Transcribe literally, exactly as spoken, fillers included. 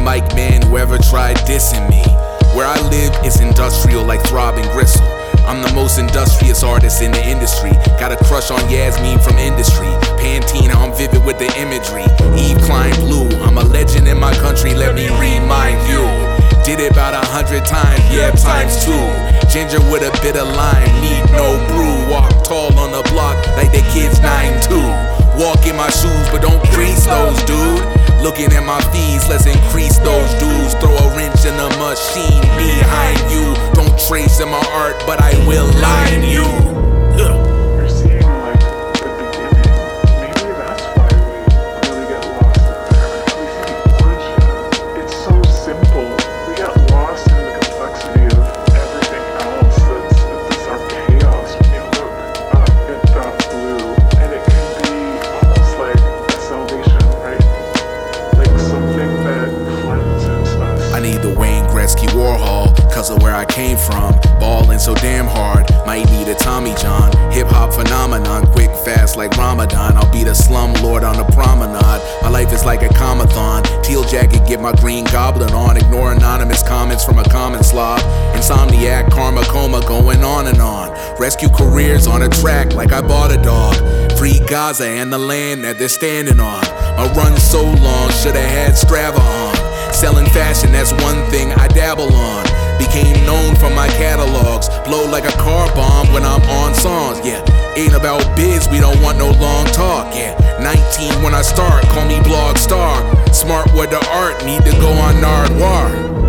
mic man, whoever tried dissing me. Where I live is industrial like throbbing gristle. I'm the most industrious artist in the industry. Got a crush on Yasmin from Industry. Pantene, how I'm vivid with the imagery. Eve Klein Blue, I'm a legend in my country, let me remind you. Did it about a hundred times, yeah, times two. Ginger with a bit of lime, need no brew. Walk tall on the block like the kids nine two. Walk in my shoes, but don't crease those, dude. Looking at my fees, let's increase those dues. Throw a wrench in the machine behind you. Don't trace in my art, but I will line you. Ugh. You're seeing like the beginning. Maybe that's why we really get lost in there. We think worship, it's so simple. We get lost in the complexity of everything else. That's, that's our chaos. When you look up at that blue, and it can be almost like a salvation, right? Like something that cleanses us. I need the Wayne Gretzky Warhol, cause of where I came from. Ballin' so damn hard, might need a Tommy John. Hip hop phenomenon, quick, fast like Ramadan. I'll be the slum lord on the promenade. My life is like a comathon. Teal jacket, get my green goblin on. Ignore anonymous comments from a common slob. Insomniac, karma, coma, going on and on. Rescue careers on a track like I bought a dog. Free Gaza and the land that they're standing on. My run so long, shoulda had Strava on. Selling fashion, that's one thing I dabble on. Became known for my catalogs. Blow like a car bomb when I'm on songs, yeah. Ain't about biz, we don't want no long talk, yeah. nineteen when I start, call me blog star. Smart with the art, need to go on Nardwar.